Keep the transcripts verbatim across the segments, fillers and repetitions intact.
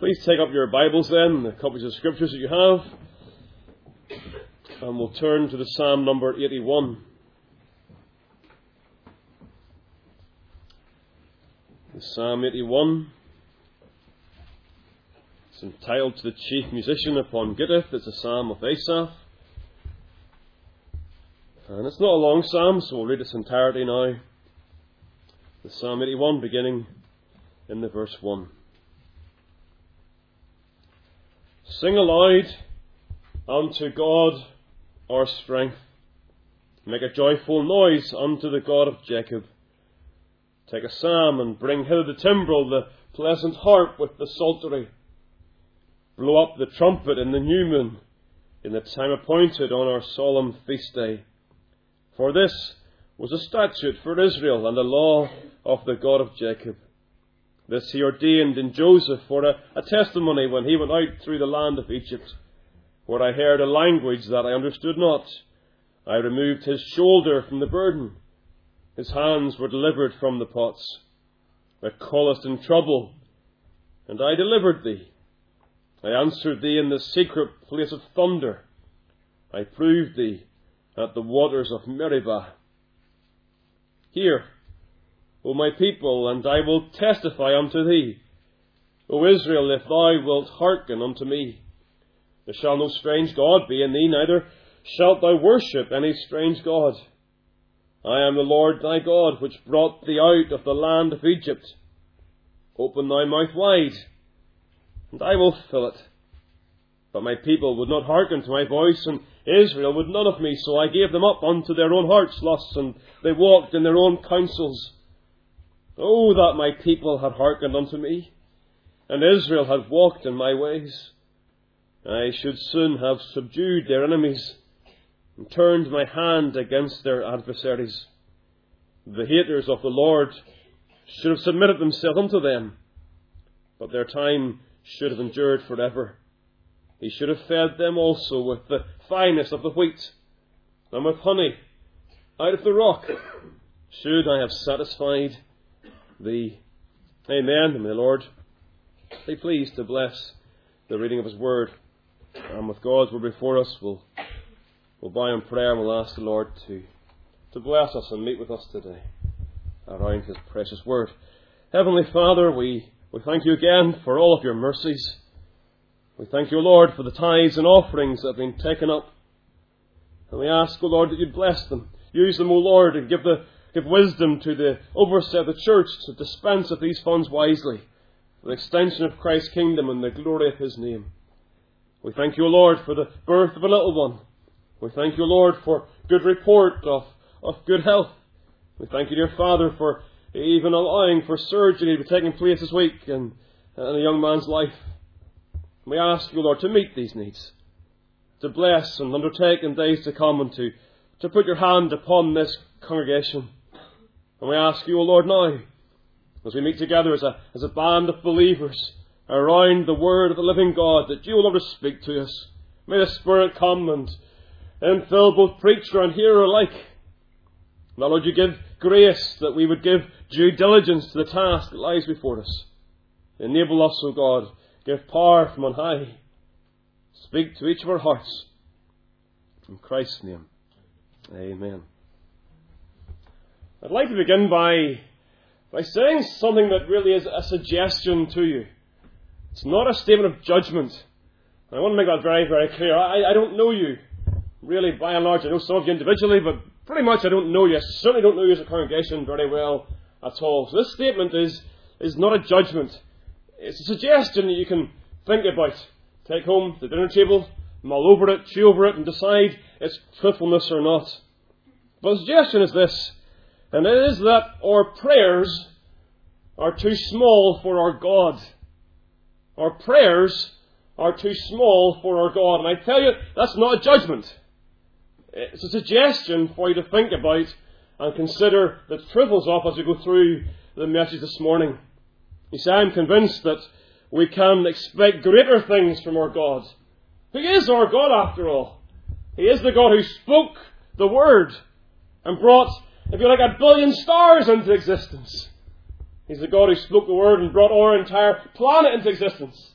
Please take up your Bibles then, the copies of Scriptures that you have, and we'll turn to the Psalm number eighty-one. The Psalm eighty-one. It's entitled to the chief musician upon Gittith. It's a psalm of Asaph. And it's not a long psalm, so we'll read its entirety now. The Psalm eighty-one, beginning in the verse one. Sing aloud unto God our strength. Make a joyful noise unto the God of Jacob. Take a psalm and bring hither the timbrel, the pleasant harp with the psaltery. Blow up the trumpet in the new moon, in the time appointed on our solemn feast day. For this was a statute for Israel and a law of the God of Jacob. This he ordained in Joseph for a, a testimony when he went out through the land of Egypt, where I heard a language that I understood not. I removed his shoulder from the burden. His hands were delivered from the pots. Thou callest in trouble, and I delivered thee. I answered thee in the secret place of thunder. I proved thee at the waters of Meribah. Hear, O my people, and I will testify unto thee. O Israel, if thou wilt hearken unto me. There shall no strange God be in thee, neither shalt thou worship any strange God. I am the Lord thy God, which brought thee out of the land of Egypt. Open thy mouth wide, and I will fill it. But my people would not hearken to my voice, and Israel would none of me, so I gave them up unto their own hearts' lusts, and they walked in their own counsels. Oh, that my people had hearkened unto me, and Israel had walked in my ways. I should soon have subdued their enemies, and turned my hand against their adversaries. The haters of the Lord should have submitted themselves unto them, but their time should have endured forever. He should have fed them also with the finest of the wheat, and with honey out of the rock should I have satisfied thee. Amen. And may the Lord be pleased to bless the reading of His Word. And with God's Word before us, we'll, we'll bow in prayer and we'll ask the Lord to, to bless us and meet with us today around His precious Word. Heavenly Father, we, we thank You again for all of Your mercies. We thank You, Lord, for the tithes and offerings that have been taken up. And we ask, O Lord, that You'd bless them. Use them, O Lord, and give the Give wisdom to the overseer of the church to dispense of these funds wisely for the extension of Christ's kingdom and the glory of His name. We thank You, Lord, for the birth of a little one. We thank You, Lord, for good report of, of good health. We thank You, dear Father, for even allowing for surgery to be taking place this week in, in a young man's life. We ask You, Lord, to meet these needs, to bless and undertake in days to come, and to, to put Your hand upon this congregation. And we ask You, O Lord, now, as we meet together as a, as a band of believers around the Word of the living God, that You, O Lord, will speak to us. May the Spirit come and, and fill both preacher and hearer alike. Now, Lord, You give grace that we would give due diligence to the task that lies before us. Enable us, O God. Give power from on high. Speak to each of our hearts. In Christ's name, amen. I'd like to begin by, by saying something that really is a suggestion to you. It's not a statement of judgment. I want to make that very, very clear. I, I don't know you, really, by and large. I know some of you individually, but pretty much I don't know you. I certainly don't know you as a congregation very well at all. So this statement is, is not a judgment. It's a suggestion that you can think about. Take home to the dinner table, mull over it, chew over it, and decide its truthfulness or not. But the suggestion is this, and it is that our prayers are too small for our God. Our prayers are too small for our God. And I tell you, that's not a judgment. It's a suggestion for you to think about and consider the truthfuls of as we go through the message this morning. You see, I'm convinced that we can expect greater things from our God. He is our God, after all. He is the God who spoke the Word and brought, if you like, a billion stars into existence. He's the God who spoke the Word and brought our entire planet into existence.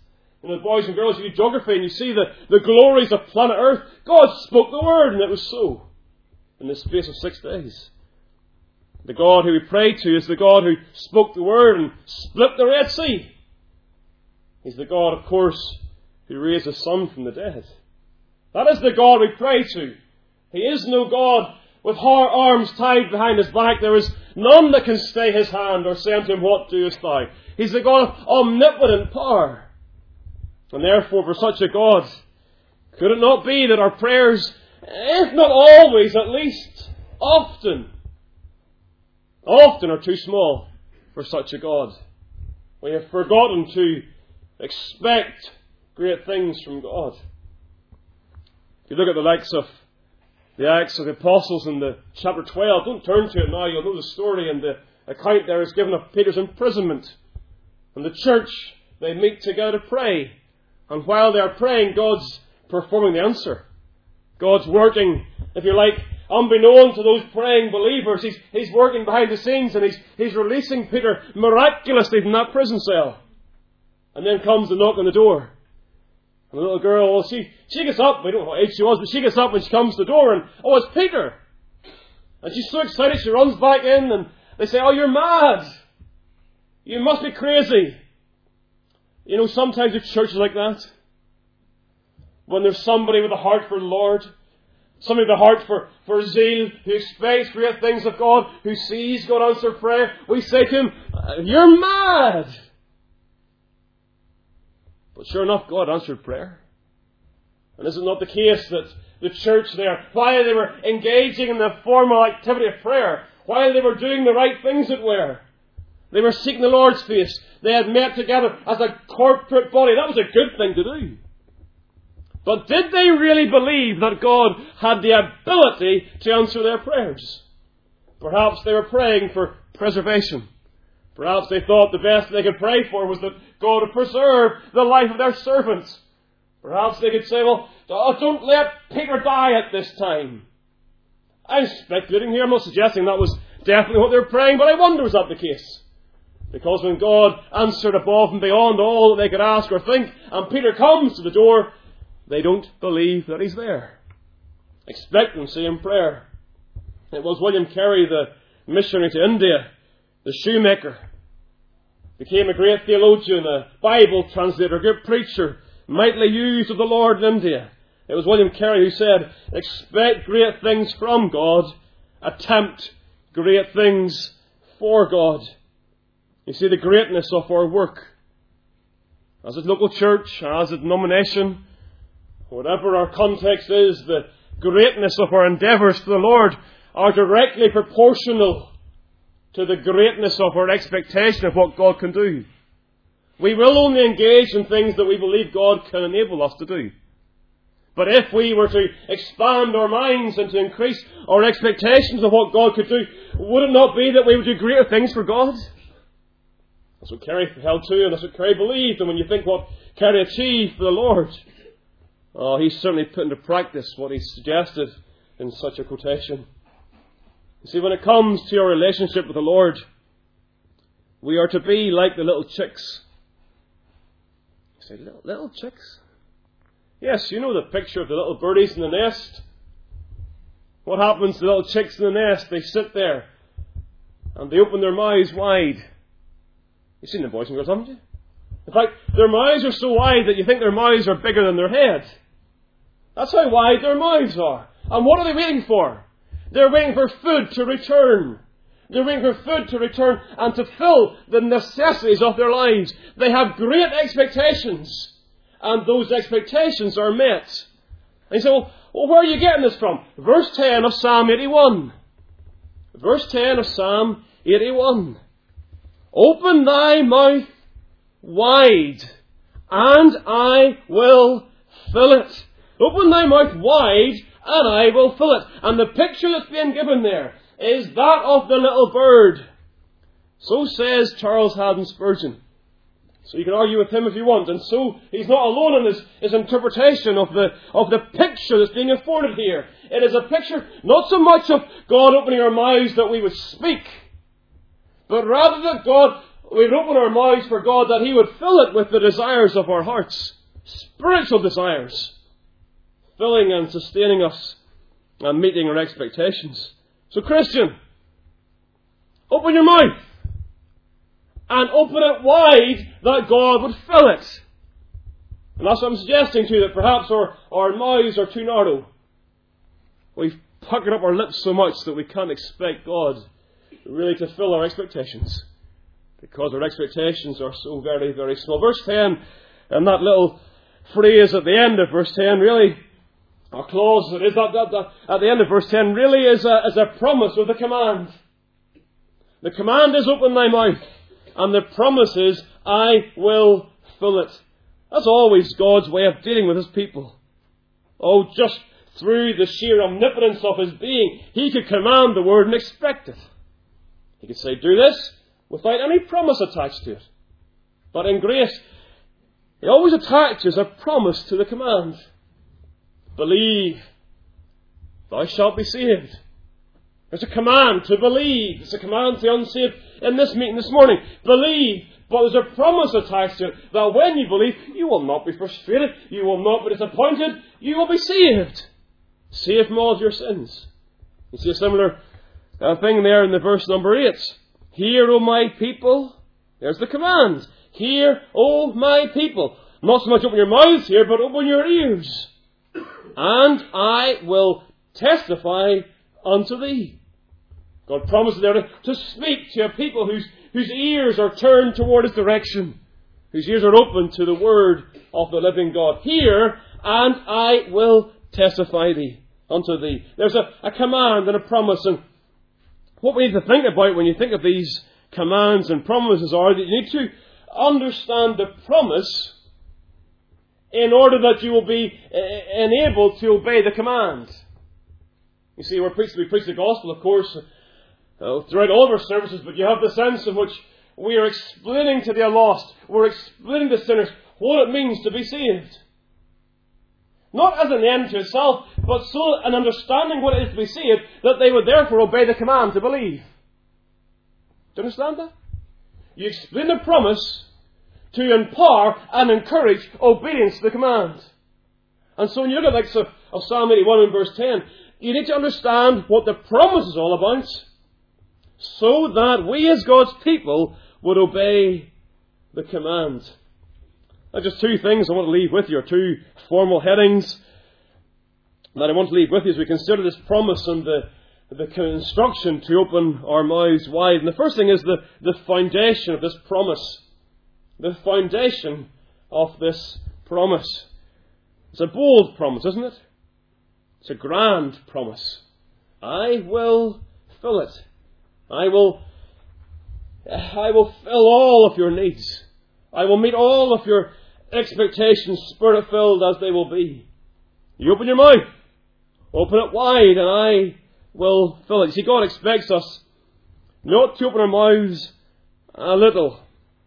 You know, boys and girls, you do geography and you see the, the glories of planet Earth. God spoke the word and it was so. In the space of six days. The God who we pray to is the God who spoke the word and split the Red Sea. He's the God, of course, who raised His Son from the dead. That is the God we pray to. He is no God with arms tied behind His back. There is none that can stay His hand or say unto Him, what doest thou? He's the God of omnipotent power. And therefore, for such a God, could it not be that our prayers, if not always, at least often, often are too small for such a God? We have forgotten to expect great things from God. If you look at the likes of the Acts of the Apostles in the chapter twelve, don't turn to it now, you'll know the story, and the account there is given of Peter's imprisonment. And the church, they meet together to pray. And while they are praying, God's performing the answer. God's working, if you like, unbeknown to those praying believers. He's, he's working behind the scenes and he's, he's releasing Peter miraculously from that prison cell. And then comes the knock on the door. And the little girl, well, she, she gets up. We don't know what age she was, but she gets up when she comes to the door and, oh, it's Peter. And she's so excited, she runs back in and they say, oh, you're mad. You must be crazy. You know, sometimes the church is like that. When there's somebody with a heart for the Lord, somebody with a heart for, for zeal, who expects great things of God, who sees God answer prayer, we say to him, you're mad. But sure enough, God answered prayer. And is it not the case that the church there, while they were engaging in the formal activity of prayer, while they were doing the right things it were, they were seeking the Lord's face, they had met together as a corporate body. That was a good thing to do. But did they really believe that God had the ability to answer their prayers? Perhaps they were praying for preservation. Perhaps they thought the best they could pray for was that God would preserve the life of their servants. Perhaps they could say, well, oh, don't let Peter die at this time. I'm speculating here. I'm not suggesting that was definitely what they were praying, but I wonder, was that the case? Because when God answered above and beyond all that they could ask or think, and Peter comes to the door, they don't believe that he's there. Expectancy in prayer. It was William Carey, the missionary to India, the shoemaker, became a great theologian, a Bible translator, a great preacher, mightily used of the Lord in India. It was William Carey who said, expect great things from God, attempt great things for God. You see the greatness of our work. As a local church, as a denomination, whatever our context is, the greatness of our endeavours to the Lord are directly proportional to the greatness of our expectation of what God can do. We will only engage in things that we believe God can enable us to do. But if we were to expand our minds and to increase our expectations of what God could do, would it not be that we would do greater things for God? That's what Carey held to, and that's what Carey believed. And when you think what Carey achieved for the Lord, oh, he certainly put into practice what he suggested in such a quotation. You see, when it comes to our relationship with the Lord, we are to be like the little chicks. You say, little, little chicks? Yes, you know the picture of the little birdies in the nest. What happens to the little chicks in the nest? They sit there and they open their mouths wide. You've seen them, boys and girls, haven't you? In fact, their mouths are so wide that you think their mouths are bigger than their head. That's how wide their mouths are. And what are they waiting for? They're waiting for food to return. They're waiting for food to return and to fill the necessities of their lives. They have great expectations. And those expectations are met. And you say, well, well, where are you getting this from? Verse ten of Psalm eighty-one. Verse ten of Psalm eighty-one. Open thy mouth wide, and I will fill it. Open thy mouth wide, and I will fill it. And the picture that's being given there is that of the little bird. So says Charles Haddon Spurgeon. So you can argue with him if you want. And so he's not alone in his, his interpretation of the, of the picture that's being afforded here. It is a picture not so much of God opening our mouths that we would speak, but rather that God we'd open our mouths for God, that He would fill it with the desires of our hearts, spiritual desires, filling and sustaining us and meeting our expectations. So, Christian, open your mouth and open it wide that God would fill it. And that's what I'm suggesting to you, that perhaps our, our mouths are too narrow. We've puckered up our lips so much that we can't expect God really to fill our expectations, because our expectations are so very, very small. Verse ten, and that little phrase at the end of verse ten, really, or clause that is that, that, that, at the end of verse ten, really is a, is a promise with a command. The command is, open thy mouth, and the promise is, I will fill it. That's always God's way of dealing with His people. Oh, just through the sheer omnipotence of His being, He could command the word and expect it. He could say, do this, without any promise attached to it. But in grace, He always attaches a promise to the command. Believe, thou shalt be saved. There's a command to believe. It's a command to the unsaved in this meeting this morning. Believe, but there's a promise attached to it, that when you believe, you will not be frustrated, you will not be disappointed, you will be saved. Saved from all of your sins. You see a similar uh, thing there in the verse number eight. Hear, O my people. There's the command. Hear, O my people. Not so much open your mouths here, but open your ears. And I will testify unto thee. God promises there to, to speak to a people whose, whose ears are turned toward His direction, whose ears are open to the word of the living God. Hear, and I will testify thee unto thee. There's a, a command and a promise, and what we need to think about when you think of these commands and promises are that you need to understand the promise in order that you will be uh, enabled to obey the command. You see, we're preaching, we preach the gospel, of course, uh, throughout all of our services, but you have the sense in which we are explaining to the lost, we're explaining to sinners what it means to be saved. Not as an end to itself, but so an understanding what it is to be saved, that they would therefore obey the command to believe. Do you understand that? You explain the promise to empower and encourage obedience to the command. And so when you look at the likes of, of Psalm eighty-one and verse ten, you need to understand what the promise is all about, so that we as God's people would obey the command. Now, just two things I want to leave with you, or two formal headings that I want to leave with you as we consider this promise and the, the instruction to open our mouths wide. And the first thing is the, the foundation of this promise. The foundation of this promise. It's a bold promise, isn't it? It's a grand promise. I will fill it. I will, I will fill all of your needs. I will meet all of your expectations, Spirit-filled as they will be. You open your mouth. Open it wide, and I will fill it. You see, God expects us not to open our mouths a little,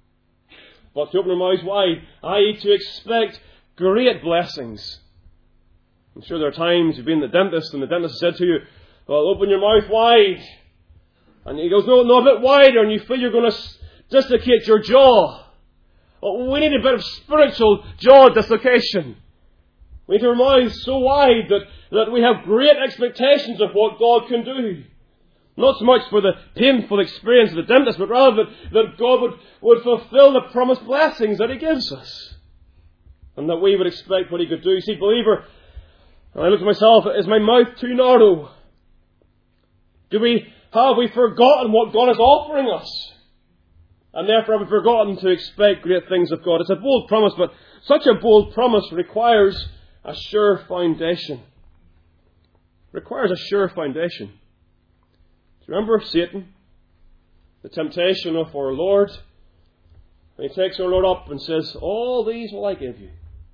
but to open our mouths wide, that is to expect great blessings. I'm sure there are times you've been to the dentist, and the dentist has said to you, well, open your mouth wide. And he goes, no, no, a bit wider, and you feel you're going to dislocate your jaw. Well, we need a bit of spiritual jaw dislocation. We need our mouths so wide that, that we have great expectations of what God can do. Not so much for the painful experience of the dentist, but rather that, that God would, would fulfill the promised blessings that He gives us. And that we would expect what He could do. You see, believer, and I look at myself, is my mouth too narrow? Do we, have we forgotten what God is offering us? And therefore have we forgotten to expect great things of God? It's a bold promise, but such a bold promise requires a sure foundation. Requires a sure foundation. Do you remember Satan? The temptation of our Lord. And he takes our Lord up and says, all these will I give you,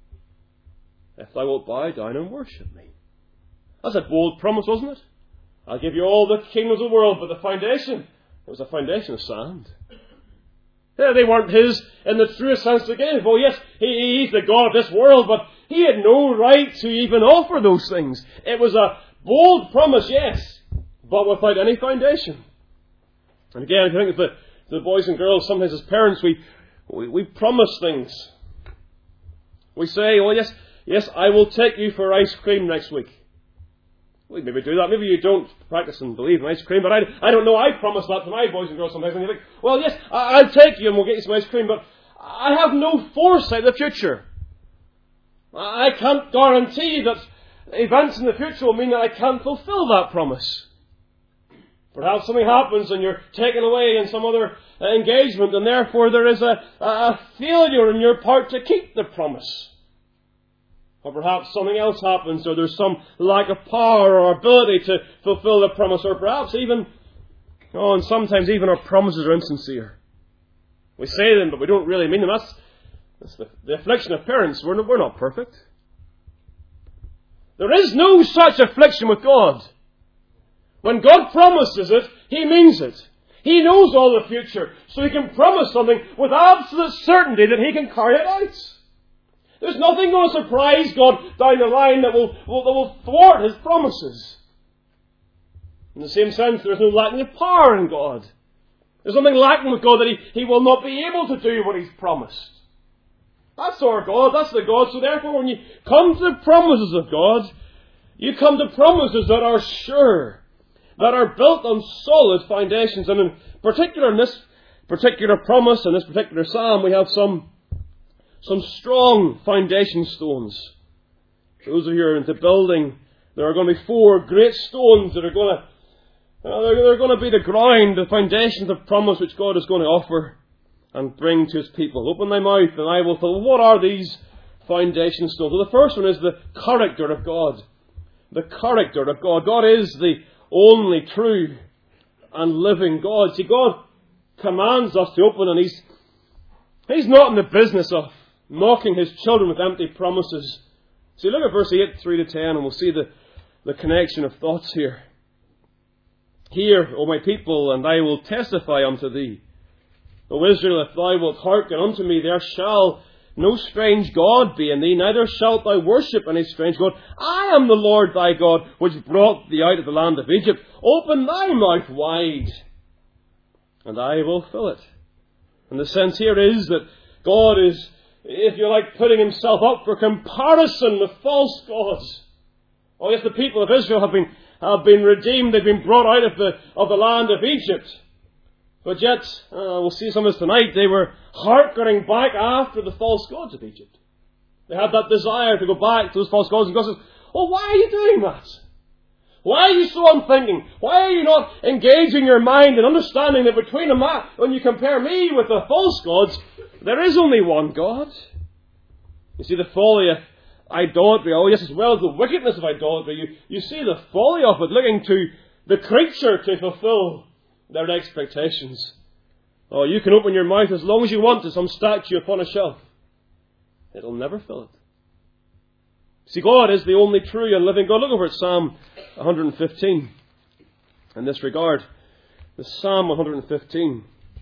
if thou wilt bow down and worship me. That's a bold promise, wasn't it? I'll give you all the kingdoms of the world, but the foundation, it was a foundation of sand. Yeah, they weren't His in the truest sense to give. Oh yes, he, He's the God of this world, but He had no right to even offer those things. It was a bold promise, yes, but without any foundation. And again, if you think of the the boys and girls, sometimes as parents, we, we, we promise things. We say, oh yes, yes, I will take you for ice cream next week. Well, maybe do that. Maybe you don't practice and believe in ice cream, but I, I don't know. I promise that to my boys and girls sometimes. And you think, well, yes, I, I'll take you and we'll get you some ice cream, but I have no foresight of the future. I can't guarantee that events in the future will mean that I can't fulfill that promise. Perhaps something happens and you're taken away in some other engagement, and therefore there is a, a failure in your part to keep the promise. Or perhaps something else happens, or there's some lack of power or ability to fulfill the promise, or perhaps even, oh, and sometimes even our promises are insincere. We say them, but we don't really mean them. That's, that's the, the affliction of parents. We're not, we're not perfect. There is no such affliction with God. When God promises it, He means it. He knows all the future, so He can promise something with absolute certainty that He can carry it out. There's nothing going to surprise God down the line that will, will, that will thwart His promises. In the same sense, there's no lacking of power in God. There's nothing lacking with God that he, he will not be able to do what He's promised. That's our God. That's the God. So therefore, when you come to the promises of God, you come to promises that are sure, that are built on solid foundations. And in particular, in this particular promise, in this particular psalm, we have some Some strong foundation stones. Those of you who are into building, there are going to be four great stones that are going to, uh, they're, they're going to be the ground, the foundations of promise which God is going to offer and bring to His people. Open thy mouth and I will fill. What are these foundation stones? Well, the first one is the character of God. The character of God. God is the only true and living God. See, God commands us to open, and He's, He's not in the business of mocking His children with empty promises. See, look at verse eight, three to ten, and we'll see the, the connection of thoughts here. Hear, O my people, and I will testify unto thee. O Israel, if thou wilt hearken unto me, there shall no strange God be in thee, neither shalt thou worship any strange God. I am the Lord thy God, which brought thee out of the land of Egypt. Open thy mouth wide, and I will fill it. And the sense here is that God is, if you like, putting Himself up for comparison with false gods. Oh yes, the people of Israel have been have been redeemed. They've been brought out of the of the land of Egypt. But yet, uh, we'll see some of this tonight, they were hearkening back after the false gods of Egypt. They had that desire to go back to those false gods. And God says, oh, why are you doing that? Why are you so unthinking? Why are you not engaging your mind and understanding that between them, when you compare me with the false gods, there is only one God? You see the folly of idolatry. Oh yes, as well as the wickedness of idolatry. You, you see the folly of it, looking to the creature to fulfill their expectations. Oh, you can open your mouth as long as you want to some statue upon a shelf. It'll never fill it. See, God is the only true and living God. Look over at Psalm one fifteen. In this regard, the Psalm one fifteen.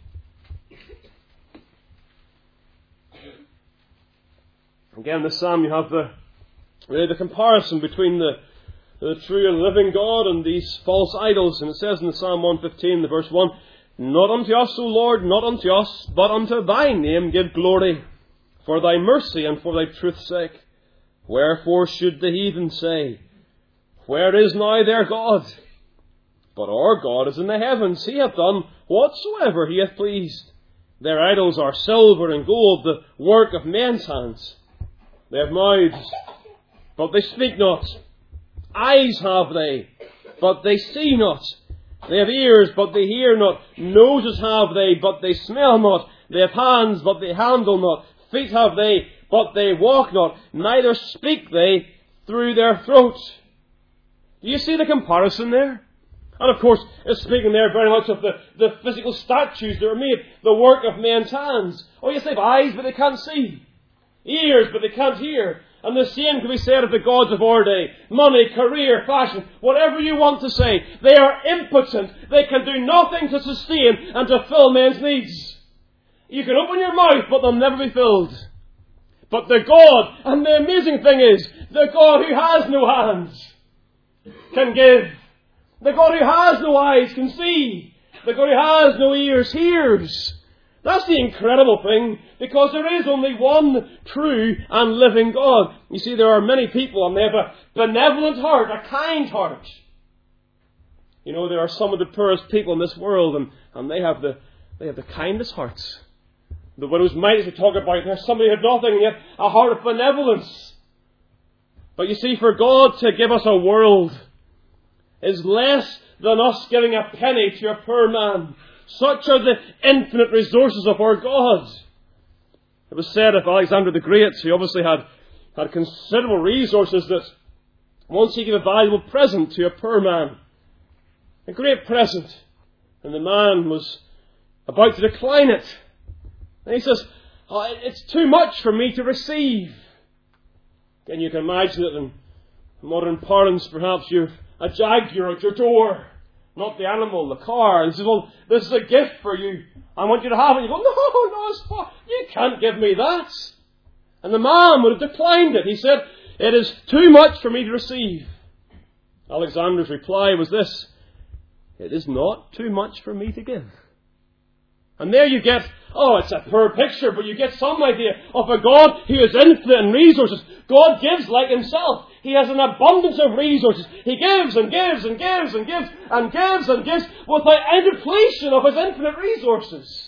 Again, in this psalm you have the really the comparison between the, the true and living God and these false idols. And it says in the Psalm one fifteen, the verse one, not unto us, O Lord, not unto us, but unto thy name give glory, for thy mercy and for thy truth's sake. Wherefore should the heathen say, where is now their God? But our God is in the heavens. He hath done whatsoever He hath pleased. Their idols are silver and gold, the work of men's hands. They have mouths, but they speak not. Eyes have they, but they see not. They have ears, but they hear not. Noses have they, but they smell not. They have hands, but they handle not. Feet have they, but they walk not. Neither speak they through their throats. Do you see the comparison there? And of course, it's speaking there very much of the, the physical statues that are made, the work of men's hands. Oh yes, they have eyes, but they can't see. Ears, but they can't hear. And the same can be said of the gods of our day. Money, career, fashion, whatever you want to say. They are impotent. They can do nothing to sustain and to fill men's needs. You can open your mouth, but they'll never be filled. But the God, and the amazing thing is, the God who has no hands can give. The God who has no eyes can see. the God who has no ears hears. That's the incredible thing, because there is only one true and living God. You see, there are many people, and they have a benevolent heart, a kind heart. You know, there are some of the poorest people in this world, and, and they have the they have the kindest hearts. The widow's mite, as we talk about, there's somebody who had nothing, and yet a heart of benevolence. But you see, for God to give us a world is less than us giving a penny to a poor man. Such are the infinite resources of our God. It was said of Alexander the Great, who obviously had, had considerable resources, that once he gave a valuable present to a poor man, a great present, and the man was about to decline it. And he says, oh, it's too much for me to receive. And you can imagine it in modern parlance, perhaps you've a jaguar at your door, not the animal, the car. And he says, well, this is a gift for you. I want you to have it. You go, no, no, it's fine. You can't give me that. And the man would have declined it. He said, it is too much for me to receive. Alexander's reply was this: it is not too much for me to give. And there you get, oh, it's a poor picture, but you get some idea of a God who is infinite in resources. God gives like himself. He has an abundance of resources. He gives and gives and gives and gives and gives and gives without any depletion of his infinite resources.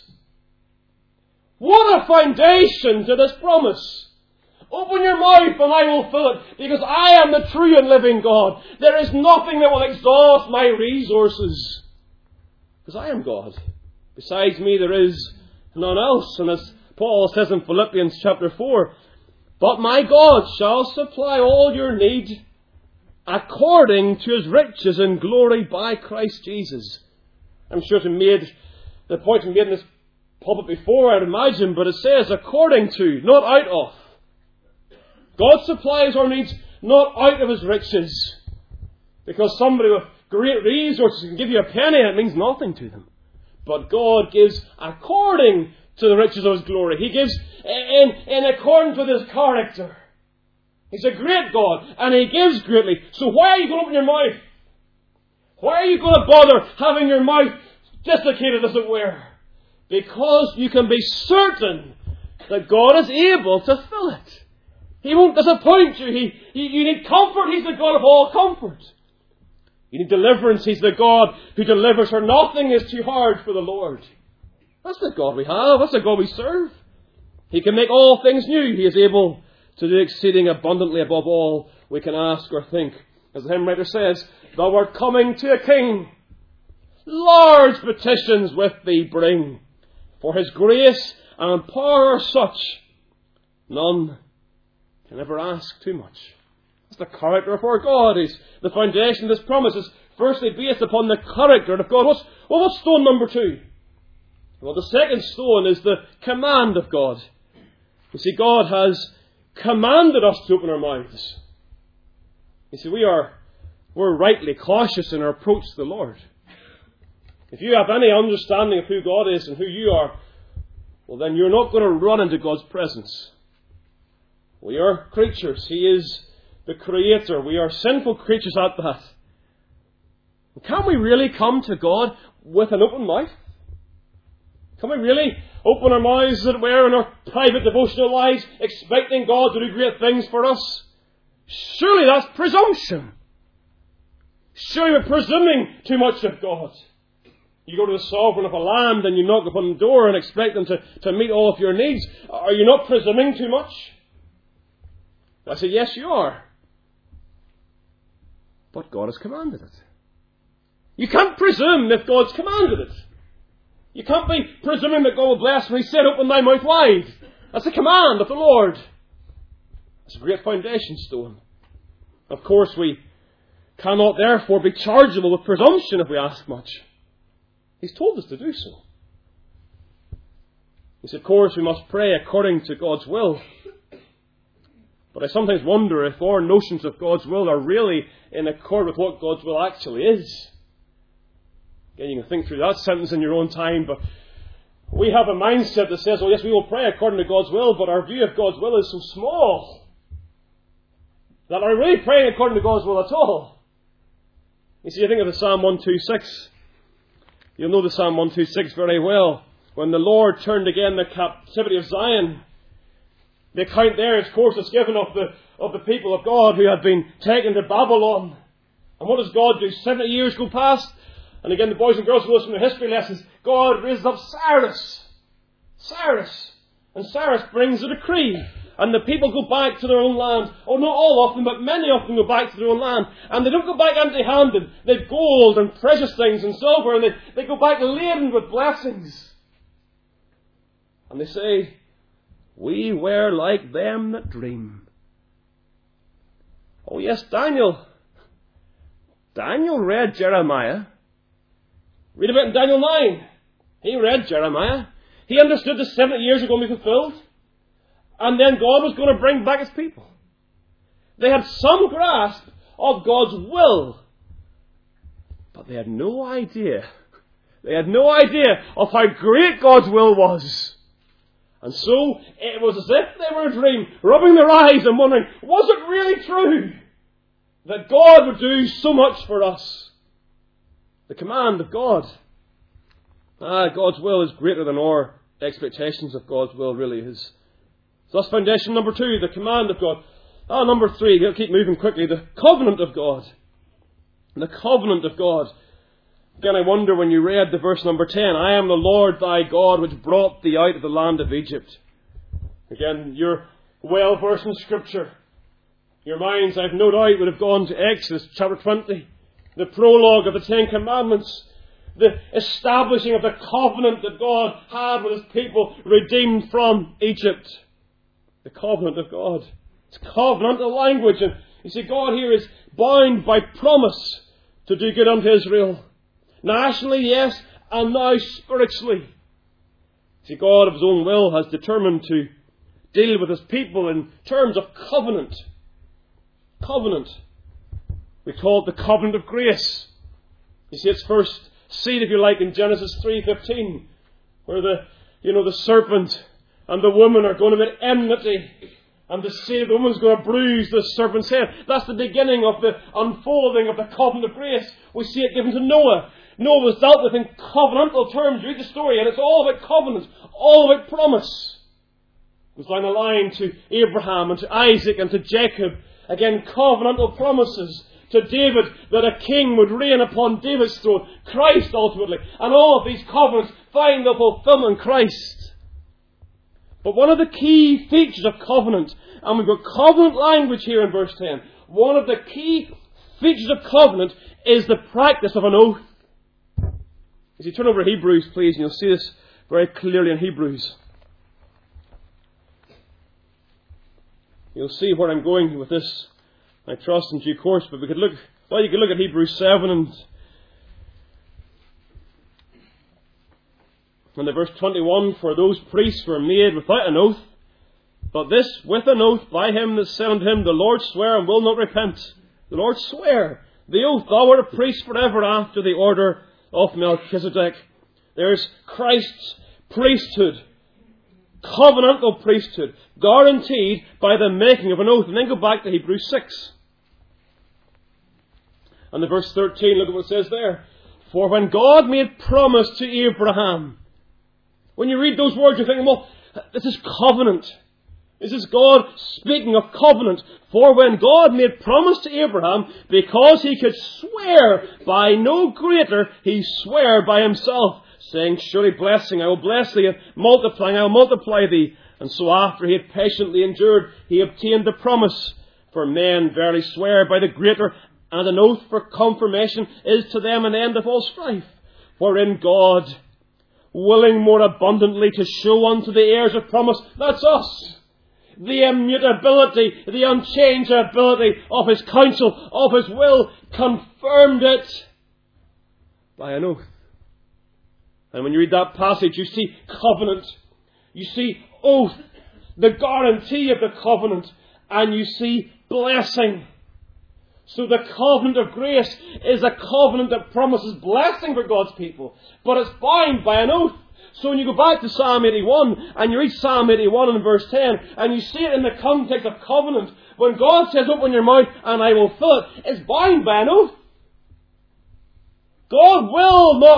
What a foundation to this promise. Open your mouth and I will fill it, because I am the true and living God. There is nothing that will exhaust my resources, because I am God. Besides me there is none else. And as Paul says in Philippians chapter four, but my God shall supply all your need according to his riches in glory by Christ Jesus. I'm sure it's made, the point we made in this pulpit before, I'd imagine, but it says according to, not out of. God supplies our needs not out of his riches. Because somebody with great resources can give you a penny and it means nothing to them. But God gives according to the riches of his glory. He gives in, in accordance with his character. He's a great God, and he gives greatly. So why are you going to open your mouth? Why are you going to bother having your mouth dislocated, as it were? Because you can be certain that God is able to fill it. He won't disappoint you. He, you, you need comfort. He's the God of all comfort. You need deliverance. He's the God who delivers, for nothing is too hard for the Lord. That's the God we have. That's the God we serve. He can make all things new. He is able to do exceeding abundantly above all we can ask or think. As the hymn writer says, thou art coming to a king. Large petitions with thee bring. For his grace and power are such, none can ever ask too much. That's the character of our God. Is the foundation of this promise is firstly based upon the character of God. What's, well, what's stone number two? Well, the second stone is the command of God. You see, God has commanded us to open our mouths. You see, we are we're rightly cautious in our approach to the Lord. If you have any understanding of who God is and who you are, well, then you're not going to run into God's presence. We are creatures. He is the Creator. We are sinful creatures at that. Can we really come to God with an open mouth? Can we really open our mouths, as it were, in our private devotional lives, expecting God to do great things for us? Surely that's presumption. Surely we're presuming too much of God. You go to the sovereign of a land and you knock upon the door and expect them to, to meet all of your needs. Are you not presuming too much? I say, yes, you are. But God has commanded it. You can't presume if God's commanded it. You can't be presuming that God will bless when He said, open thy mouth wide. That's a command of the Lord. It's a great foundation stone. Of course, we cannot therefore be chargeable with presumption if we ask much. He's told us to do so. Yes, of course, we must pray according to God's will. But I sometimes wonder if our notions of God's will are really in accord with what God's will actually is. Again, you can think through that sentence in your own time, but we have a mindset that says, well, yes, we will pray according to God's will, but our view of God's will is so small that are we really praying according to God's will at all? You see, I think of the Psalm one twenty-six. You'll know the Psalm one twenty-six very well. When the Lord turned again the captivity of Zion, the account there, of course, is given of the, of the people of God who had been taken to Babylon. And what does God do? seventy years go past. And again, the boys and girls will listen to history lessons. God raises up Cyrus. Cyrus. And Cyrus brings a decree. And the people go back to their own land. Oh, not all of them, but many of them go back to their own land. And they don't go back empty-handed. They've gold and precious things and silver. And they, they go back laden with blessings. And they say, we were like them that dream. Oh yes, Daniel. Daniel read Jeremiah. Read about it in Daniel nine. He read Jeremiah. He understood the seventy years were going to be fulfilled. And then God was going to bring back His people. They had some grasp of God's will. But they had no idea. They had no idea of how great God's will was. And so it was as if they were a dream, rubbing their eyes and wondering, was it really true that God would do so much for us? The command of God. Ah, God's will is greater than our expectations of God's will really is. So that's foundation number two, the command of God. Ah, number three, we'll keep moving quickly, the covenant of God. The covenant of God. Again, I wonder when you read the verse number ten, I am the Lord thy God which brought thee out of the land of Egypt. Again, you're well versed in Scripture. Your minds, I've no doubt, would have gone to Exodus chapter twenty, the prologue of the Ten Commandments, the establishing of the covenant that God had with His people redeemed from Egypt. The covenant of God. It's covenantal language. And you see, God here is bound by promise to do good unto Israel. Nationally, yes, and now spiritually. See, God of His own will has determined to deal with His people in terms of covenant. Covenant. We call it the covenant of grace. You see, it's first seen, if you like, in Genesis three fifteen, where the, you know, the serpent and the woman are going to meet enmity, and the seed of the woman is going to bruise the serpent's head. That's the beginning of the unfolding of the covenant of grace. We see it given to Noah. Noah was dealt with in covenantal terms. Read the story, and it's all about covenant, all about promise. It goes down the line to Abraham and to Isaac and to Jacob. Again, covenantal promises to David that a king would reign upon David's throne, Christ ultimately. And all of these covenants find their fulfillment in Christ. But one of the key features of covenant, and we've got covenant language here in verse ten, one of the key features of covenant is the practice of an oath. As you turn over to Hebrews, please, and you'll see this very clearly in Hebrews. You'll see where I'm going with this, I trust, in due course. But we could look, well, you could look at Hebrews seven and And the verse twenty-one, for those priests were made without an oath, but this with an oath by him that said unto him, the Lord swear and will not repent. The Lord swear, the oath, thou art a priest forever after the order of Melchizedek. There's Christ's priesthood, covenantal priesthood, guaranteed by the making of an oath. And then go back to Hebrews six. And the verse thirteen, look at what it says there. For when God made promise to Abraham, when you read those words, you're thinking, well, this is covenant. This is God speaking of covenant. For when God made promise to Abraham, because he could swear by no greater, he sware by himself, saying, surely blessing, I will bless thee, and multiplying, I will multiply thee. And so after he had patiently endured, he obtained the promise. For men verily swear by the greater, and an oath for confirmation is to them an end of all strife. Wherein God, willing more abundantly to show unto the heirs of promise, that's us, the immutability, the unchangeability of His counsel, of His will, confirmed it by an oath. And when you read that passage, you see covenant, you see oath, the guarantee of the covenant, and you see blessing. So the covenant of grace is a covenant that promises blessing for God's people, but it's bound by an oath. So when you go back to Psalm eighty-one, and you read Psalm eighty-one in verse ten, and you see it in the context of covenant, when God says, open your mouth and I will fill it, it's bound by an oath. God will not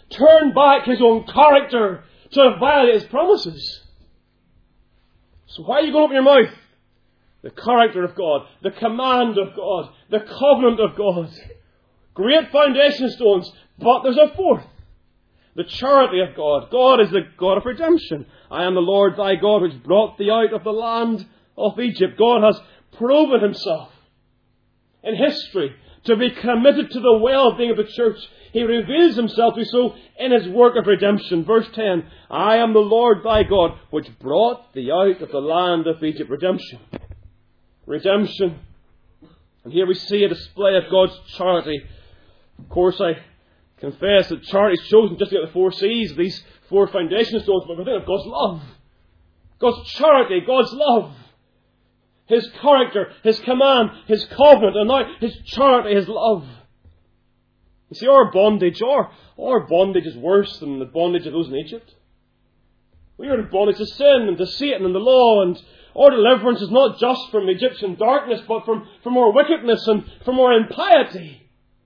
turned back his own character to violate his promises. So why are you going to open your mouth? The character of God, the command of God, the covenant of God. Great foundation stones, but there's a fourth. The charity of God. God is the God of redemption. I am the Lord thy God which brought thee out of the land of Egypt. God has proven himself in history to be committed to the well-being of the church. He reveals himself to so in his work of redemption. Verse ten, I am the Lord thy God which brought thee out of the land of Egypt. Redemption. Redemption. And here we see a display of God's charity. Of course, I confess that charity is chosen just to get the four C's, these four foundation stones, but we think of God's love. God's charity, God's love. His character, His command, His covenant, and now His charity, His love. You see, our bondage, our, our bondage is worse than the bondage of those in Egypt. We are in bondage to sin and to Satan and the law, and our deliverance is not just from Egyptian darkness, but from, from our wickedness and from our impiety.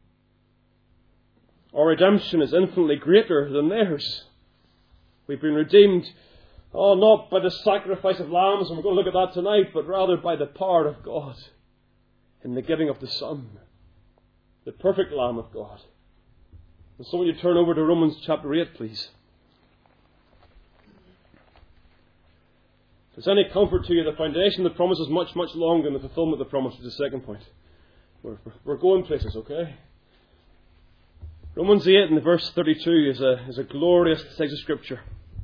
Our redemption is infinitely greater than theirs. We've been redeemed, oh, not by the sacrifice of lambs, and we're going to look at that tonight, but rather by the power of God in the giving of the Son, the perfect Lamb of God. And so will you turn over to Romans chapter eight, please. If there's any comfort to you, the foundation of the promise is much, much longer than the fulfillment of the promise, which is the second point. We're, we're going places, okay? Romans eight and the verse thirty-two is a, is a glorious text of Scripture.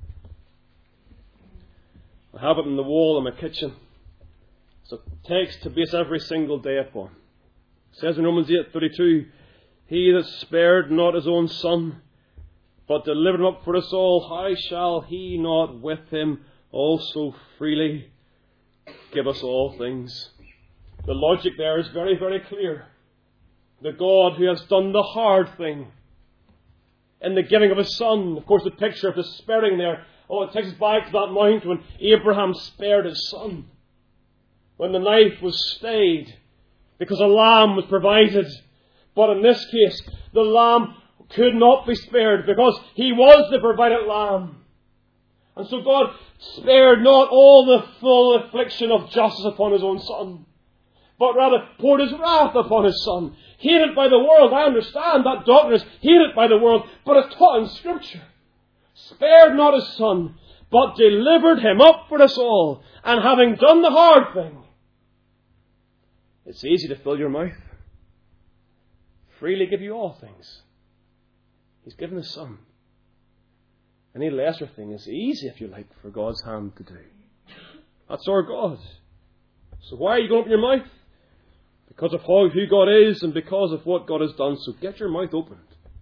I have it on the wall in my kitchen. It's a text to base every single day upon. It says in Romans eight thirty-two, He that spared not his own Son, but delivered him up for us all, how shall he not with him also freely give us all things? The logic there is very, very clear. The God who has done the hard thing in the giving of His Son. Of course, the picture of the sparing there, oh, it takes us back to that mount when Abraham spared his son. When the knife was stayed because a lamb was provided. But in this case, the lamb could not be spared because He was the provided lamb. And so God spared not all the full affliction of justice upon His own Son, but rather poured His wrath upon His Son. Hated by the world. I understand that doctrine is hated by the world, but it's taught in Scripture. Spared not His Son, but delivered Him up for us all. And having done the hard thing, it's easy to fill your mouth. Freely give you all things. He's given His Son. Any lesser thing is easy, if you like, for God's hand to do. That's our God. So why are you going to open your mouth? Because of how, who God is and because of what God has done. So get your mouth opened.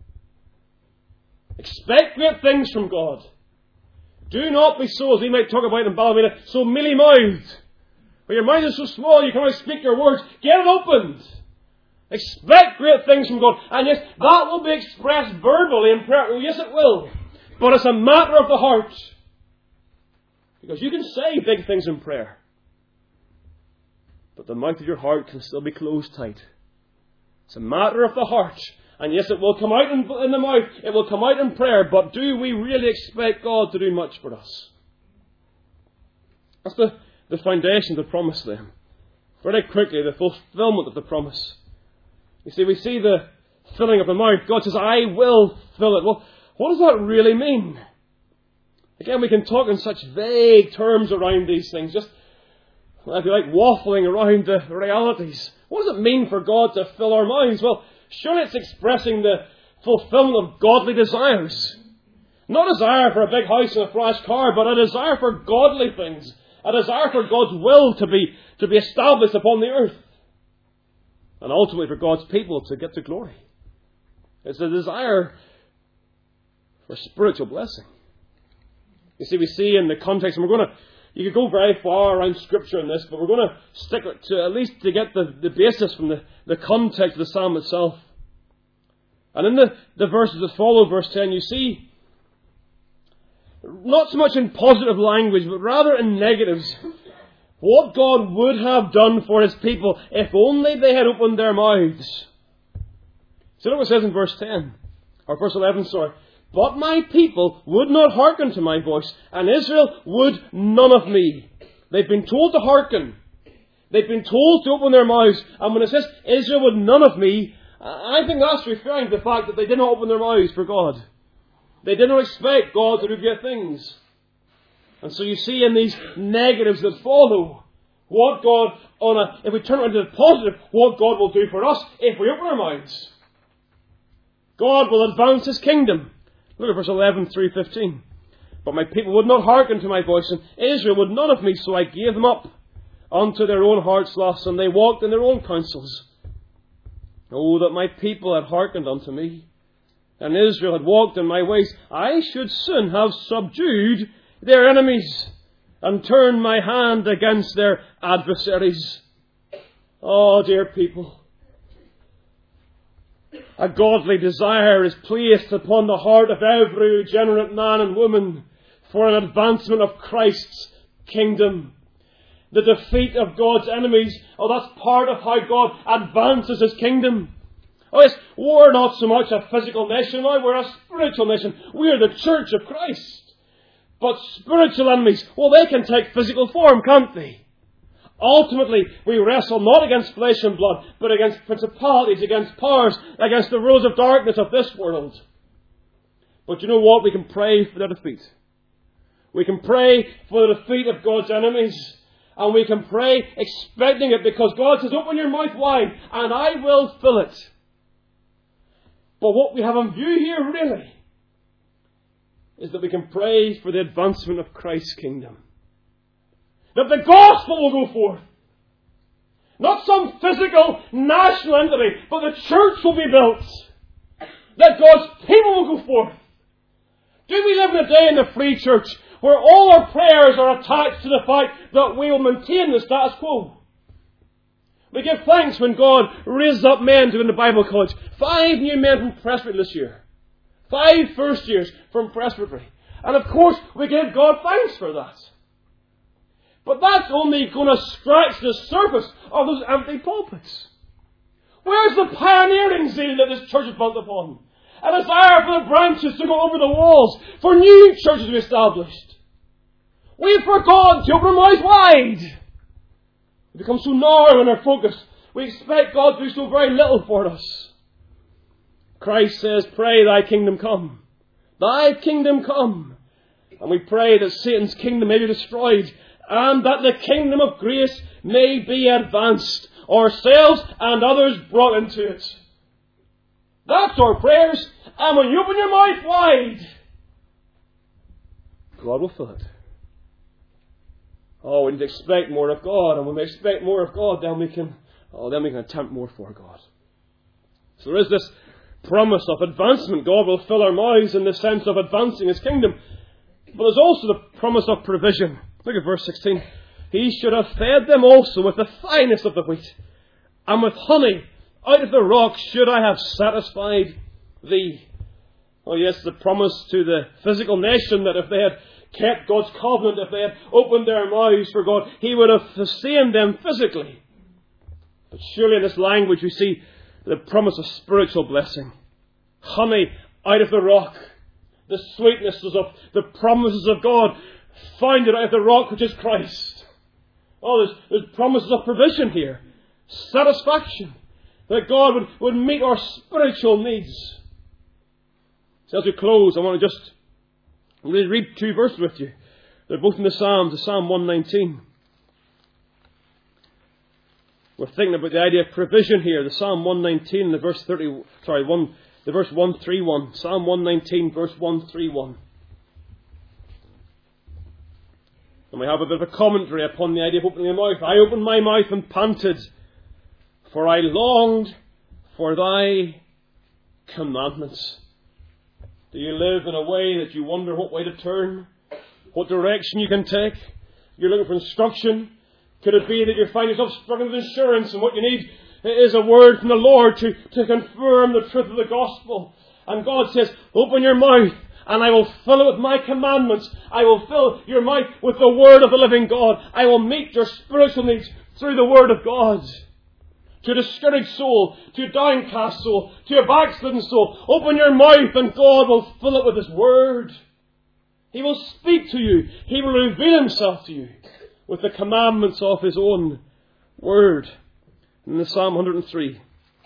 Expect great things from God. Do not be so, as we might talk about in Ballymena, so mealy-mouthed. Where your mouth is so small you cannot speak your words. Get it opened. Expect great things from God. And yes, that will be expressed verbally in prayer. Oh, yes, it will. But it's a matter of the heart. Because you can say big things in prayer, but the mouth of your heart can still be closed tight. It's a matter of the heart. And yes, it will come out in, in the mouth. It will come out in prayer. But do we really expect God to do much for us? That's the, the foundation of the promise then. Very quickly, the fulfillment of the promise. You see, we see the filling of the mouth. God says, I will fill it. Well, what does that really mean? Again, we can talk in such vague terms around these things. Just, if you like, waffling around the realities. What does it mean for God to fill our minds? Well, surely it's expressing the fulfillment of godly desires. Not a desire for a big house and a flash car, but a desire for godly things. A desire for God's will to be, to be established upon the earth. And ultimately for God's people to get to glory. It's a desire for spiritual blessing. You see, we see in the context, and we're going to, you could go very far around Scripture in this, but we're going to stick to at least to get the, the basis from the, the context of the psalm itself. And in the, the verses that follow, verse ten, you see, not so much in positive language, but rather in negatives, what God would have done for His people if only they had opened their mouths. So look what it says in verse ten, or verse eleven, sorry. But my people would not hearken to my voice, and Israel would none of me. They've been told to hearken. They've been told to open their mouths. And when it says, Israel would none of me, I think that's referring to the fact that they did not open their mouths for God. They did not expect God to do great things. And so you see in these negatives that follow, what God, on a, if we turn it into the positive, what God will do for us if we open our mouths. God will advance His kingdom. Look at verse eleven through fifteen. But my people would not hearken to my voice, and Israel would none of me, so I gave them up unto their own hearts' lusts, and they walked in their own counsels. Oh, that my people had hearkened unto me, and Israel had walked in my ways, I should soon have subdued their enemies, and turned my hand against their adversaries. Oh, dear people, a godly desire is placed upon the heart of every regenerate man and woman for an advancement of Christ's kingdom. The defeat of God's enemies, oh, that's part of how God advances His kingdom. Oh yes, we're not so much a physical nation now, we're a spiritual nation. We're the church of Christ. But spiritual enemies, well, they can take physical form, can't they? Ultimately, we wrestle not against flesh and blood, but against principalities, against powers, against the rulers of darkness of this world. But you know what? We can pray for their defeat. We can pray for the defeat of God's enemies. And we can pray expecting it, because God says, open your mouth wide and I will fill it. But what we have in view here really is that we can pray for the advancement of Christ's kingdom. That the gospel will go forth. Not some physical national entity, but the church will be built. That God's people will go forth. Do we live in a day in the free church where all our prayers are attached to the fact that we will maintain the status quo? We give thanks when God raises up men to go into Bible college. Five new men from Presbytery this year. Five first years from Presbytery. And of course, we give God thanks for that. But that's only going to scratch the surface of those empty pulpits. Where's the pioneering zeal that this church is built upon? A desire for the branches to go over the walls, for new churches to be established. We've forgotten to open our mouths wide. We become so narrow in our focus. We expect God to do so very little for us. Christ says, pray thy kingdom come. Thy kingdom come. And we pray that Satan's kingdom may be destroyed, and that the kingdom of grace may be advanced, ourselves and others brought into it. That's our prayers. And when you open your mouth wide, God will fill it. Oh, we need to expect more of God. And when we expect more of God, then we can, oh, then we can attempt more for God. So there is this promise of advancement. God will fill our mouths in the sense of advancing His kingdom. But there's also the promise of provision. Look at verse sixteen. He should have fed them also with the finest of the wheat, and with honey out of the rock should I have satisfied thee. Oh yes, the promise to the physical nation that if they had kept God's covenant, if they had opened their mouths for God, He would have sustained them physically. But surely in this language we see the promise of spiritual blessing. Honey out of the rock. The sweetnesses of the promises of God founded out of the rock which is Christ. Oh, there's, there's promises of provision here. Satisfaction. That God would, would meet our spiritual needs. So as we close, I want to just read two verses with you. They're both in the Psalms, the Psalm one nineteen. We're thinking about the idea of provision here. The Psalm one nineteen, the verse thirty, sorry, one, the verse one thirty-one. Psalm one nineteen, verse one thirty-one. And we have a bit of a commentary upon the idea of opening the mouth. I opened my mouth and panted, for I longed for thy commandments. Do you live in a way that you wonder what way to turn? What direction you can take? You're looking for instruction. Could it be that you find yourself struggling with insurance and what you need is a word from the Lord to, to confirm the truth of the gospel? And God says, open your mouth and I will fill it with my commandments. I will fill your mouth with the word of the living God. I will meet your spiritual needs through the word of God. to a discouraged soul, to a downcast soul, to a backslidden soul. Open your mouth and God will fill it with His Word. He will speak to you. He will reveal Himself to you with the commandments of His own Word. In the Psalm one hundred three.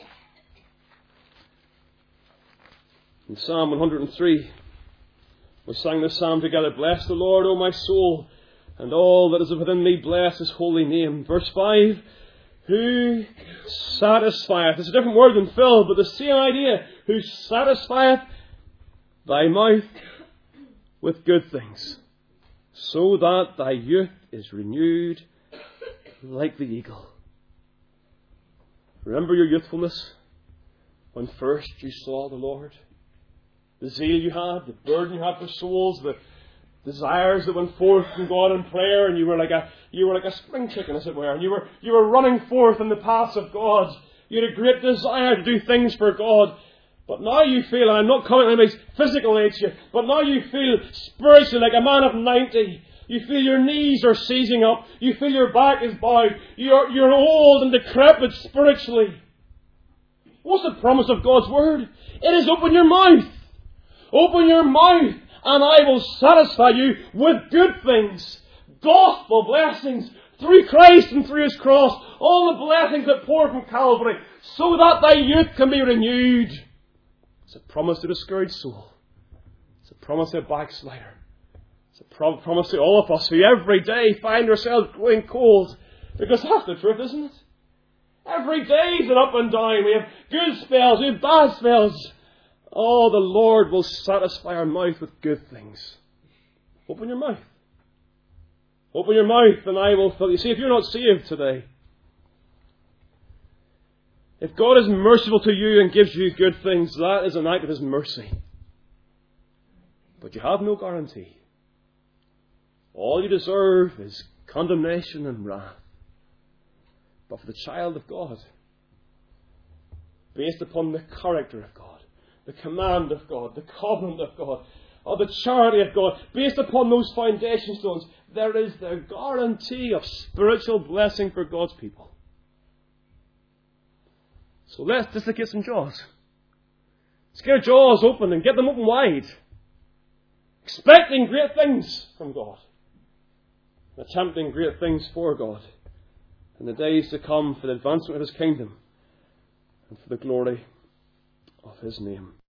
In Psalm one hundred three, we sang this psalm together. Bless the Lord, O my soul, and all that is within me, bless His holy name. Verse five, who satisfieth, it's a different word than fill, but the same idea, who satisfieth thy mouth with good things, so that thy youth is renewed like the eagle. Remember your youthfulness when first you saw the Lord? The zeal you had, the burden you had for souls, the desires that went forth from God in prayer, and you were like a you were like a spring chicken, as it were, and you were you were running forth in the paths of God. You had a great desire to do things for God. But now you feel, and I'm not commenting on anybody's physical age here, but now you feel spiritually like a man of ninety. You feel your knees are seizing up. You feel your back is bowed. You're, you're old and decrepit spiritually. What's the promise of God's Word? It is open your mouth. Open your mouth and I will satisfy you with good things. Gospel blessings through Christ and through His cross. All the blessings that pour from Calvary, so that thy youth can be renewed. It's a promise to a discouraged soul. It's a promise to a backslider. It's a pro- promise to all of us who every day find ourselves growing cold. Because that's the truth, isn't it? Every day is an up and down. We have good spells, we have bad spells. Oh, the Lord will satisfy our mouth with good things. Open your mouth. Open your mouth and I will fill you. See, if you're not saved today, if God is merciful to you and gives you good things, that is an act of His mercy. But you have no guarantee. All you deserve is condemnation and wrath. But for the child of God, based upon the character of God, the command of God, the covenant of God, or the charity of God, based upon those foundation stones, there is the guarantee of spiritual blessing for God's people. So let's dislocate some jaws. Let's get our jaws open and get them open wide. Expecting great things from God. Attempting great things for God. In the days to come for the advancement of His kingdom and for the glory of His name.